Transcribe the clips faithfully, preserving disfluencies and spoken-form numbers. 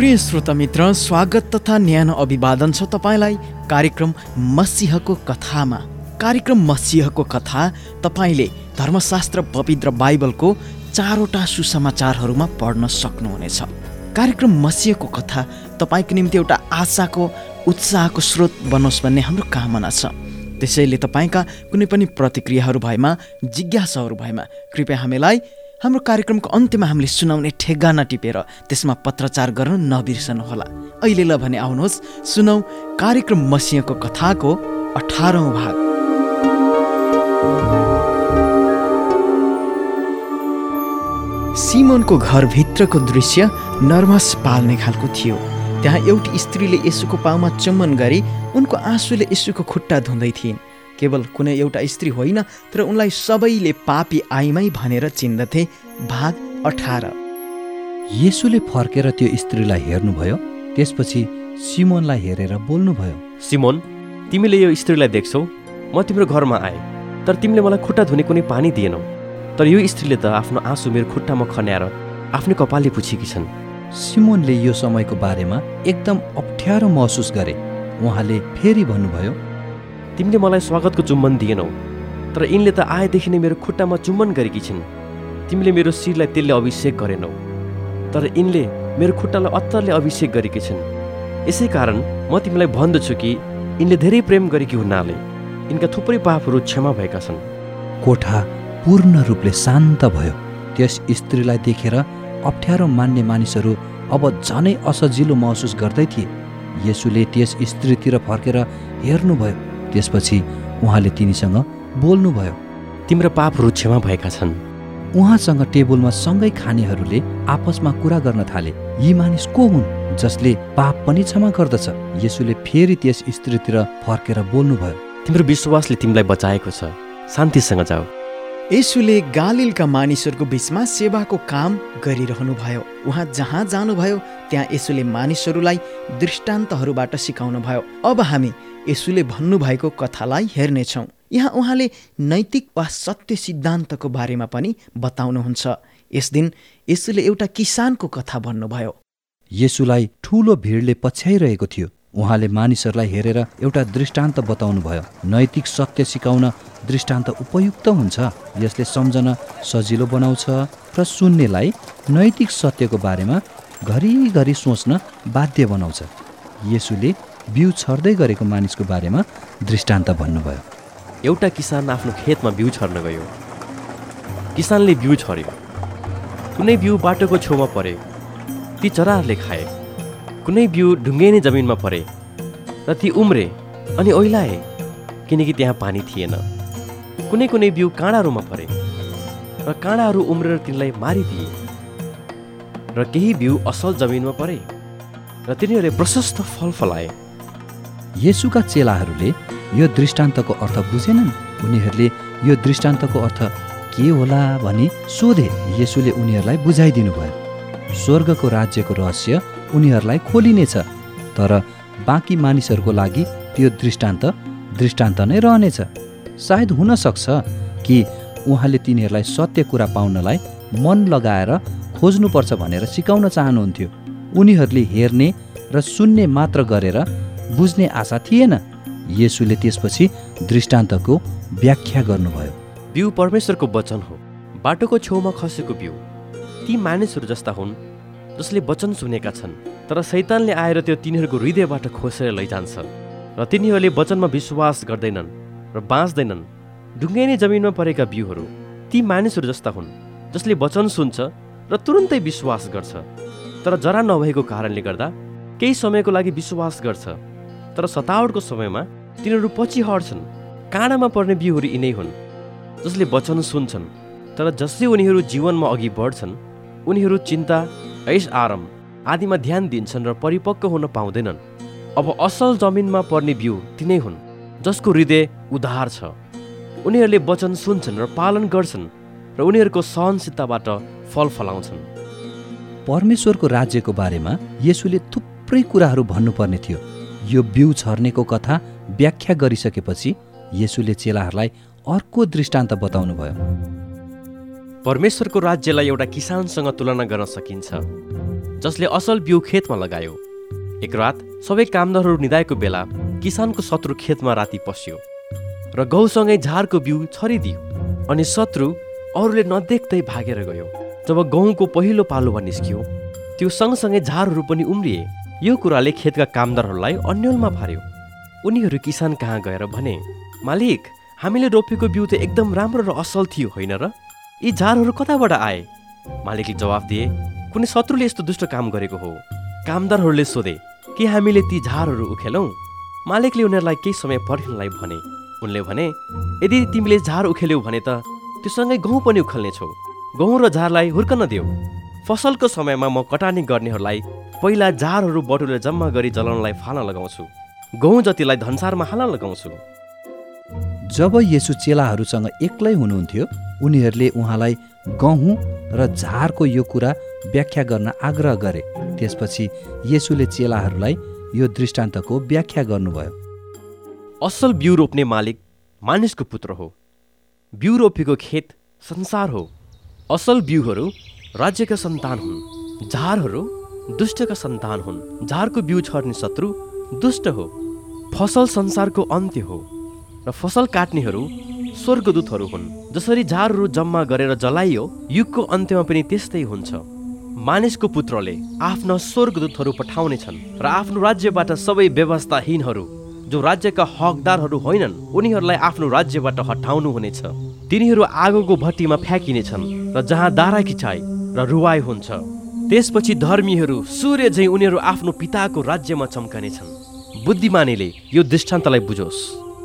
प्रिय श्रोता मित्र, स्वागत तथा न्यानो अभिवादन छ तपाईँलाई कार्यक्रम मसीहको कथामा। कार्यक्रम मसीहको कथा तपाईँले धर्मशास्त्र पवित्र बाइबलको चारवटा सुसमाचारहरूमा पढ्न सक्नुहुनेछ। कार्यक्रम मसीहको कथा तपाईँको निम्ति एउटा आशाको उत्साहको स्रोत बनोस् भन्ने हाम्रो कामना छ। त्यसैले तपाईँका कुनै पनि प्रतिक्रियाहरू भएमा, जिज्ञासाहरू भएमा कृपया हामीलाई हाम्रो कार्यक्रमको अन्त्यमा हामीले सुनाउने ठेगाना टिपेर त्यसमा पत्रचार गर्न नबिर्सनुहोला। अहिले ल भने आउनुहोस् सुनौ कार्यक्रम मसीहको कथाको अठारौं भाग। सिमोनको घरभित्रको दृश्य नर्मस पाल्ने खालको थियो। त्यहाँ एउटी स्त्रीले येशूको पाउमा चुम्बन गरी उनको आँसुले येशूको खुट्टा धुँदै थिइन्। केवल कुनै एउटा स्त्री होइन, तर उनलाई सबैले पापी आइमै भनेर चिन्दथे। भाग अठार। येशूले फर्केर त्यो स्त्रीलाई हेर्नुभयो, त्यसपछि सिमोनलाई हेरेर बोल्नुभयो, सिमोन, तिमीले यो स्त्रीलाई देख्छौ। म तिम्रो घरमा आएँ, तर तिमीले मलाई खुट्टा धुने कुनै पानी दिएनौ। तर यो स्त्रीले त आफ्नो आँसु मेरो खुट्टामा खन्याएर आफ्नो कपालले पुछेकी छन्। सिमोनले यो समयको बारेमा एकदम अप्ठ्यारो महसुस गरे। उहाँले फेरि भन्नुभयो, तिमीले मलाई स्वागतको चुम्बन दिएनौ, तर यिनले त आएदेखि नै मेरो खुट्टामा चुम्बन गरेकी छिन्। तिमीले मेरो शिरलाई तेलले अभिषेक गरेनौ, तर यिनले मेरो खुट्टालाई अत्तरले अभिषेक गरेकी छिन्। यसै कारण म तिमीलाई भन्दछु कि यिनले धेरै प्रेम गरेकी हुनाले यिनका थुप्रै पापहरू क्षमा भएका छन्। कोठा पूर्ण रूपले शान्त भयो। त्यस स्त्रीलाई देखेर अप्ठ्यारो मान्ने मानिसहरू अब झनै असजिलो महसुस गर्दै थिए। येशूले त्यस स्त्रीतिर फर्केर हेर्नुभयो, त्यसपछि उहाँले तिनीसँग बोल्नुभयो, तिम्रो पापहरू क्षमा भएका छन्। उहाँसँग टेबलमा सँगै खानेहरूले आपसमा कुरा गर्न थाले, यी मानिस को हुन् जसले पाप पनि क्षमा गर्दछ? येशूले फेरि त्यस स्त्रीतिर फर्केर बोल्नुभयो, तिम्रो विश्वासले तिमीलाई बचाएको छ, शान्तिसँग जाऊ। येशूले गालिलका मानिसहरूको बीचमा सेवाको काम गरिरहनु भयो। उहाँ जहाँ जानुभयो त्यहाँ येशूले मानिसहरूलाई दृष्टान्तहरूबाट सिकाउनु भयो। अब हामी येशूले भन्नुभएको कथालाई हेर्नेछौँ। यहाँ उहाँले नैतिक वा सत्य सिद्धान्तको बारेमा पनि बताउनुहुन्छ। यस दिन येशूले एउटा किसानको कथा भन्नुभयो। येशूलाई ठूलो भिडले पछ्याइरहेको थियो। उहाँले मानिसहरूलाई हेरेर एउटा दृष्टान्त बताउनु भयो। नैतिक सत्य सिकाउन दृष्टान्त उपयुक्त हुन्छ। यसले सम्झन सजिलो बनाउँछ र सुन्नेलाई नैतिक सत्यको बारेमा घरिघरि सोच्न बाध्य बनाउँछ। येशूले बिउ छर्दै गरेको मानिसको बारेमा दृष्टान्त भन्नुभयो। एउटा किसान आफ्नो खेतमा बिउ छर्न गयो। किसानले बिउ छर्यो। कुनै बिउ बाटोको छेउमा परे, ती चराहरूले खाए। कुनै बिउ ढुङ्गेनी जमिनमा परे र ती उम्रे अनि ओइलाए, किनकि त्यहाँ पानी थिएन। कुनै कुनै बिउ काँडाहरूमा परे र काँडाहरू उम्रेर तिनलाई मारिदिए। र केही बिउ असल जमिनमा परे र तिनीहरूले प्रशस्त फल फलाए। येशूका चेलाहरूले यो दृष्टान्तको अर्थ बुझेनन्। उनीहरूले यो दृष्टान्तको अर्थ के होला भनी सोधे। येशूले उनीहरूलाई बुझाइदिनु भयो। स्वर्गको राज्यको रहस्य उनीहरूलाई खोलिनेछ, तर बाँकी मानिसहरूको लागि त्यो दृष्टान्त दृष्टान्त नै रहनेछ। सायद हुन सक्छ कि उहाँले तिनीहरूलाई सत्य कुरा पाउनलाई मन लगाएर खोज्नुपर्छ भनेर सिकाउन चाहनुहुन्थ्यो। उनीहरूले हेर्ने र सुन्ने मात्र गरेर बुझ्ने आशा थिएन। येशूले त्यसपछि दृष्टान्तको व्याख्या गर्नुभयो। बिउ परमेश्वरको वचन हो। बाटोको छेउमा खसेको बिउ ती मानिसहरू जस्ता हुन् जसले वचन सुनेका छन्, तर शैतानले आएर त्यो तिनीहरूको हृदयबाट खोसेर लैजान्छ र तिनीहरूले वचनमा विश्वास गर्दैनन् र बाँच्दैनन्। ढुङ्गेनी जमिनमा परेका बिउहरू ती मानिसहरू जस्ता हुन् जसले वचन सुन्छ र तुरुन्तै विश्वास गर्छ, तर जरा नभएको कारणले गर्दा केही समयको लागि विश्वास गर्छ, तर सतावटको समयमा तिनीहरू पछि हट्छन्। काँडामा पर्ने बिउहरू यिनै हुन् जसले वचन सुन्छन्, तर जसले उनीहरू जीवनमा अघि बढ्छन् उनीहरू चिन्ता, ऐश आराम आदिमा ध्यान दिन्छन् र परिपक्व हुन पाउँदैनन्। अब असल जमिनमा पर्ने बिउ तिनै हुन् जसको हृदय उदार छ। उनीहरूले वचन सुन्छन् र पालन गर्छन् र उनीहरूको सहनशीलताबाट फल फलाउँछन्। परमेश्वरको राज्यको बारेमा येशूले थुप्रै कुराहरू भन्नुपर्ने थियो। यो बिउ छर्नेको कथा व्याख्या गरिसकेपछि येशूले चेलाहरूलाई अर्को दृष्टान्त बताउनु भयो। परमेश्वरको राज्यलाई एउटा किसानसँग तुलना गर्न सकिन्छ, जसले असल बिउ खेतमा लगायो। एक रात सबै कामदारहरू निदाएको बेला किसानको शत्रु खेतमा राति पस्यो र गहुँसँगै झारको बिउ छरिदियो, अनि शत्रु अरूले नदेख्दै भागेर गयो। जब गहुँको पहिलो पालुवा निस्कियो, त्यो सँगसँगै झारहरू पनि उम्रिए। यो कुराले खेतका कामदारहरूलाई अन्योलमा पार्यो। उनीहरू किसान कहाँ गएर भने, मालिक, हामीले रोपेको बिउ त एकदम राम्रो र असल थियो, होइन र? यी झारहरू कताबाट आए? मालिकले जवाफ दिए, कुनै शत्रुले यस्तो दुष्ट काम गरेको हो। कामदारहरूले सोधे, के हामीले ती झारहरू उखेलौँ? मालिकले उनीहरूलाई केही समय पर्खिनलाई भने। उनले भने, यदि तिमीले झार उखेल्यौ भने त त्योसँगै गहुँ पनि उखेल्नेछौ। गहुँ र झारलाई हुर्कन देऊ। फसलको समयमा म कटानी गर्नेहरूलाई पहिला झारहरू बटुलेर जम्मा गरी जलाउनलाई फाल्न लगाउँछु, गहुँ जतिलाई धनसारमा हाल्न लगाउँछु। जब येशू चेलाहरूसँग एक्लै हुनुहुन्थ्यो, उनीहरूले उहाँलाई गहुँ र झारको यो कुरा व्याख्या गर्न आग्रह गरे। त्यसपछि येशूले चेलाहरूलाई यो दृष्टान्तको व्याख्या गर्नुभयो। असल बिउ रोप्ने मालिक मानिसको पुत्र हो। बिउ रोपेको खेत संसार हो। असल बिउहरू राज्यका सन्तान हुन्, झारहरू दुष्टका सन्तान हुन्। झारको बिउ छर्ने शत्रु दुष्ट हो। फसल संसारको अन्त्य हो र फसल काट्नेहरू स्वर्गदूतहरू हुन्। जसरी झारहरू जम्मा गरेर जलाइयो, युगको अन्त्यमा पनि त्यस्तै हुन्छ। मानिसको पुत्रले आफ्ना स्वर्गदूतहरू पठाउनेछन् र आफ्नो राज्यबाट सबै व्यवस्थाहीनहरू जो राज्यका हकदारहरू होइनन् उनीहरूलाई आफ्नो राज्यबाट हटाउनु हुनेछ। तिनीहरू आगोको भट्टीमा फ्याँकिनेछन् र जहाँ दारा खिचाइ र रुवाई हुन्छ। त्यसपछि धर्मीहरू सूर्य झैँ उनीहरू आफ्नो पिताको राज्यमा चम्कनेछन्। बुद्धिमानीले यो दृष्टान्तलाई बुझोस्।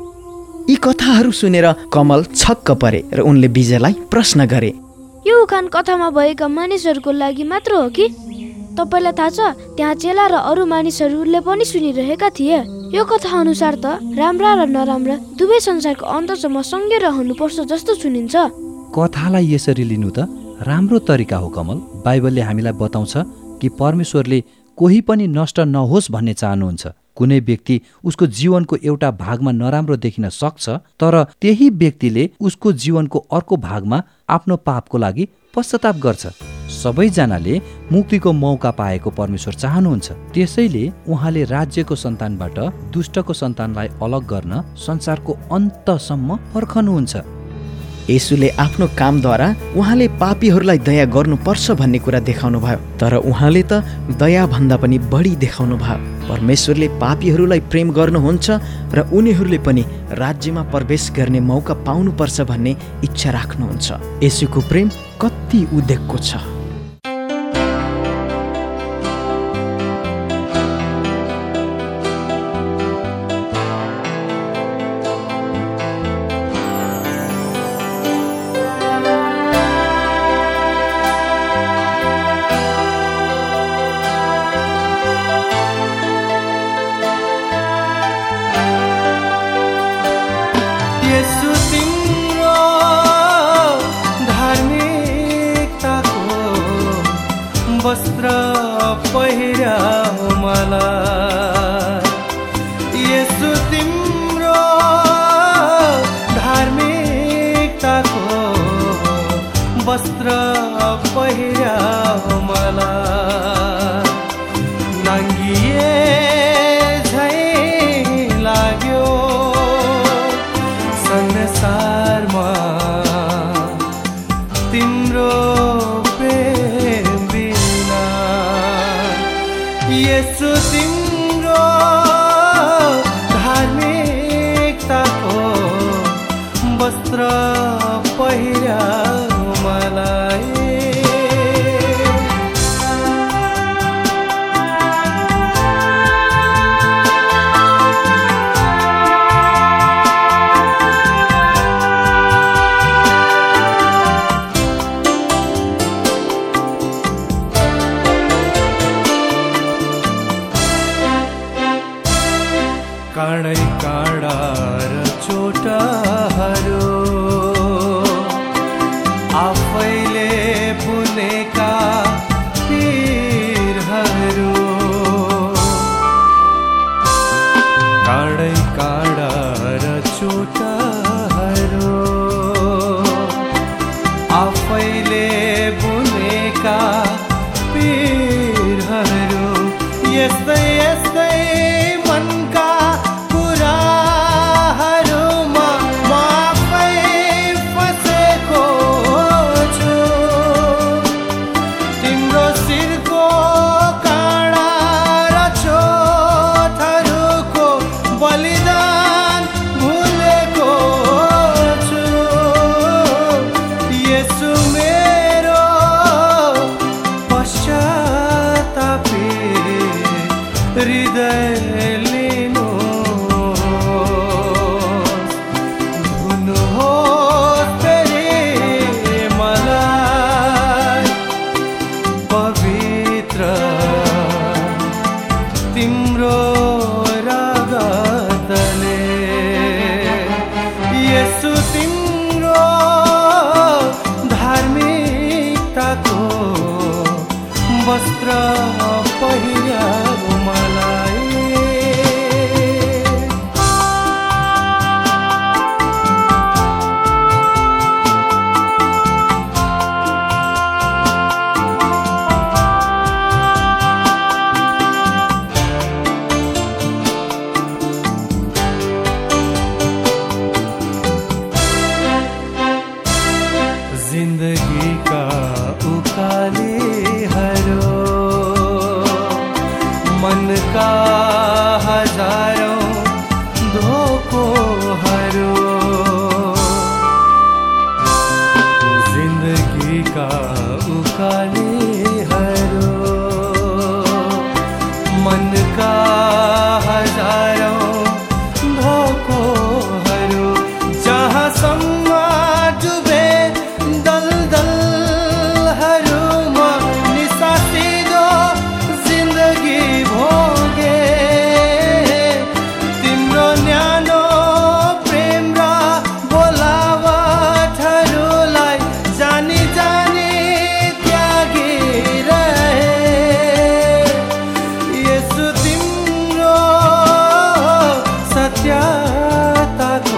यी कथाहरू सुनेर कमल छक्क परे र उनले विजयलाई प्रश्न गरे, यो उखान कथामा भएका मानिसहरूको लागि मात्र हो कि? तपाईँलाई थाहा छ, त्यहाँ चेला र अरू मानिसहरूले पनि सुनिरहेका थिए। यो कथा अनुसार त राम्रा र नराम्रा दुवै संसारको अन्तसम्म सँगै रहनुपर्छ जस्तो सुनिन्छ। कथालाई यसरी लिनु त राम्रो तरिका हो कमल। बाइबलले हामीलाई बताउँछ कि परमेश्वरले कोही पनि नष्ट नहोस् भन्ने चाहनुहुन्छ। कुनै व्यक्ति उसको जीवनको एउटा भागमा नराम्रो देखिन सक्छ, तर त्यही व्यक्तिले उसको जीवनको अर्को भागमा आफ्नो पापको लागि पश्चाताप गर्छ। सबैजनाले मुक्तिको मौका पाएको परमेश्वर चाहनुहुन्छ। त्यसैले उहाँले राज्यको सन्तानबाट दुष्टको सन्तानलाई अलग गर्न संसारको अन्तसम्म पर्खनुहुन्छ। येशूले आफ्नो कामद्वारा उहाँले पापीहरूलाई दया गर्नुपर्छ भन्ने कुरा देखाउनु भयो, तर उहाँले त दया भन्दा पनि बढी देखाउनु भयो। परमेश्वरले पापीहरूलाई प्रेम गर्नुहुन्छ र उनीहरूले पनि राज्यमा प्रवेश गर्ने मौका पाउनुपर्छ भन्ने इच्छा राख्नुहुन्छ। येशूको प्रेम कति उद्वेगको छ। वस्त्र पहिराऊ मलाई, येशू तिम्रो धार्मिकताको वस्त्र पहिराऊ मलाई। नाङ्गिए झैँ लाग्यो संसारमा तिम्रो येशू तिम्रो धार्मिकताको वस्त्र पहिराऊ मलाई। काँडै काँडा र चोटहरू आफैले बुनेका तीरहरू, काँडै काँडा र चोटहरू आफैले बलिदान भुलेको छु। येशू मेरो पश्चातापी हृदय वस्त्र पहिर्याऊ मलाई। जिन्दगीका उकालीहरू मनका हजारौं धोकोहरू, जिन्दगीका उकालीहरू मनका हजारौं धोकोहरू, जहाँसम्म डुबे दलदलहरूमा निसासिदो जिन्दगी भोगे। तिम्रो न्यानो प्रेम र बोलावटहरूलाई जानी जानी त्यागिरहे। येशू तिम्रो सत्यताको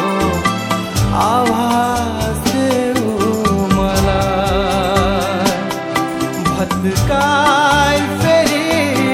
आवाज देऊ मलाई, भत्काई फेरि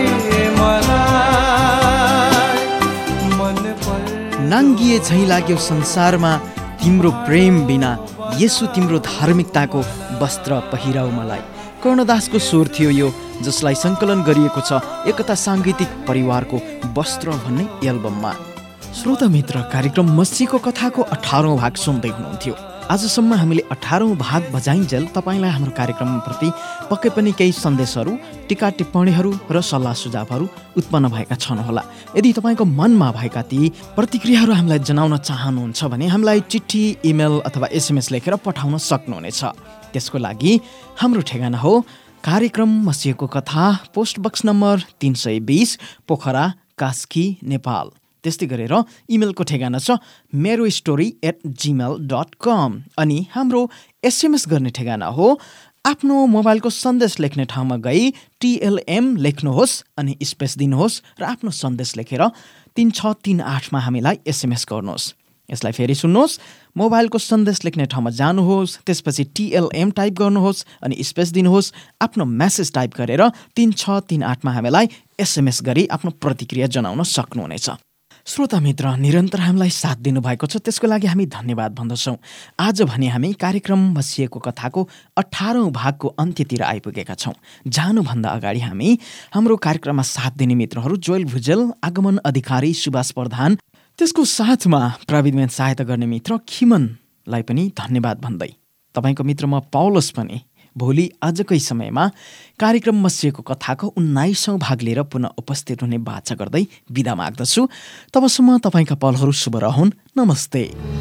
मलाई मन पर। नाङ्गिए झैँ लाग्यो संसारमा तिम्रो प्रेम बिना, येशू तिम्रो धार्मिकताको वस्त्र पहिराऊ मलाई। कर्णदासको स्वर थियो यो, जसलाई सङ्कलन गरिएको छ एकता साङ्गीतिक परिवारको वस्त्र भन्ने एल्बममा। श्रोता मित्र, कार्यक्रम मसीहको कथाको अठारौँ भाग सुन्दै हुनुहुन्थ्यो। आजसम्म हामीले अठारौँ भाग बजाइन्जेल तपाईँलाई हाम्रो कार्यक्रमप्रति पक्कै पनि केही सन्देशहरू, टिका टिप्पणीहरू र सल्लाह सुझावहरू उत्पन्न भएका छन् होला। यदि तपाईँको मनमा भएका ती प्रतिक्रियाहरू हामीलाई जनाउन चाहनुहुन्छ भने हामीलाई चिठी, इमेल अथवा एसएमएस लेखेर पठाउन सक्नुहुनेछ। त्यसको लागि हाम्रो ठेगाना हो कार्यक्रम मसीहको कथा, पोस्ट बक्स नम्बर तीन सय बिस, पोखरा, कास्की, नेपाल। त्यस्तै गरेर इमेलको ठेगाना छ मेरो story at Gmail dot com. अनि हाम्रो एसएमएस गर्ने ठेगाना हो आफ्नो मोबाइलको सन्देश लेख्ने ठाउँमा गई टिएलएम लेख्नुहोस् अनि स्पेस दिनुहोस् र आफ्नो सन्देश लेखेर तिन छ तिन आठमा हामीलाई एसएमएस गर्नुहोस्। यसलाई फेरि सुन्नुहोस्, मोबाइलको सन्देश लेख्ने ठाउँमा जानुहोस्, त्यसपछि टिएलएम टाइप गर्नुहोस् अनि स्पेस दिनुहोस्, आफ्नो मेसेज टाइप गरेर तिन छ तिन आठमा हामीलाई एसएमएस गरी आफ्नो प्रतिक्रिया जनाउन सक्नुहुनेछ। श्रोता मित्र, निरन्तर हामीलाई साथ दिनुभएको छ, त्यसको लागि हामी धन्यवाद भन्दछौँ। आज भने हामी कार्यक्रम मसीहको कथाको अठारौँ भागको अन्त्यतिर आइपुगेका छौँ। जानुभन्दा अगाडि हामी हाम्रो कार्यक्रममा साथ दिने मित्रहरू जोएल भुजेल, आगमन अधिकारी सुभाष प्रधान, त्यसको साथमा प्राविधिकमा सहायता गर्ने मित्र खिमनलाई पनि धन्यवाद भन्दै तपाईँको मित्र म पौलस पनि भोलि आजकै समयमा कार्यक्रम मसीहको कथाको उन्नाइसौँ भाग लिएर पुनः उपस्थित हुने बाचा गर्दै बिदा माग्दछु। तबसम्म तपाईँका पलहरू शुभ रहन्। नमस्ते।